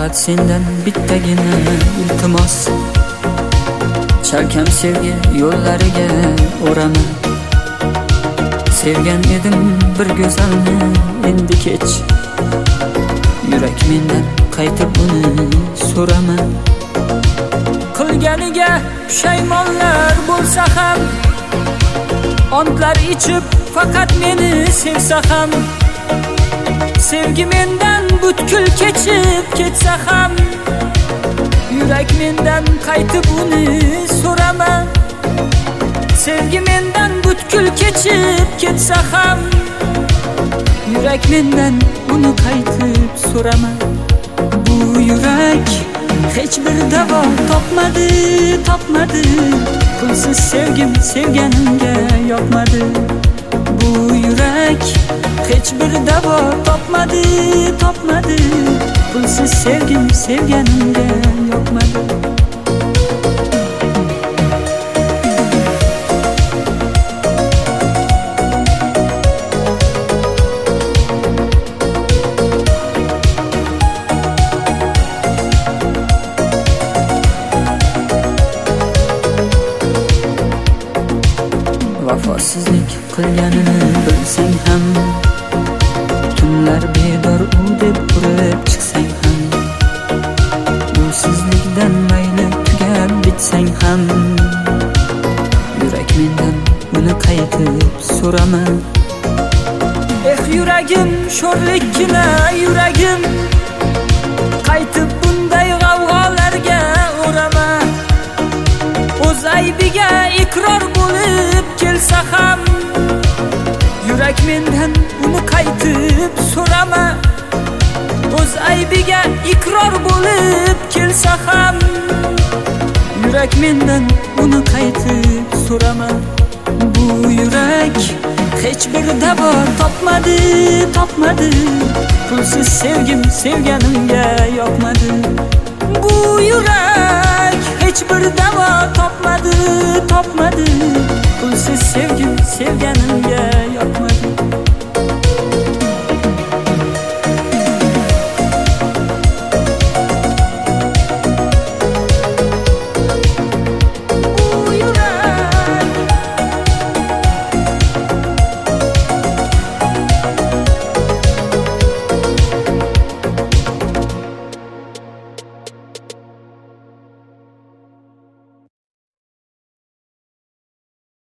Faqat sendan bittagina iltimos, chalkam sevgi yo'llariga o'rama. Sevgan edim bir go'zalni, endi kech. Yurak mendan qaytib uni so'rama. Qilganiga pushaymonlar bo'lsa ham, ontlar ichib faqat meni sevsa ham, sevgi mendan butkul kechib ketsa ham, yurak mendan qaytib uni so'rama. Sevgi mendan butkul kechib ketsa ham, yurak mendan uni qaytib so'rama. Bu yurak hech bir davo topmadi. Pulsiz sevgim sevganimga yoqmadi. Bu yurak hech bir davo topmadi. Pulsiz sevgim sevganimga yoqmadi. Vafosizlik qilganini bilsang ham, tunlar bedor u deb urib chiqsang ham, uysizlikdan mayli tugab bitsang ham, yurak mendan uni qaytib so'rama. Yuragim sho'rlikkina yuragim, qaytib bunday g'avg'olarga o'rama. O'z aybiga iqror bo'lib kelsa ham, yurak mendan uni qaytib so'rama. O'z aybiga iqror bo'lib kelsa ham, yurak mendan uni qaytib so'rama. Bu yurak hech bir davo topmadi. Pulsiz sevgim sevganimga yoqmadi. Bu yurak hech bir davo topmadi. Pulsiz sevgim sevganimga yoqmadi.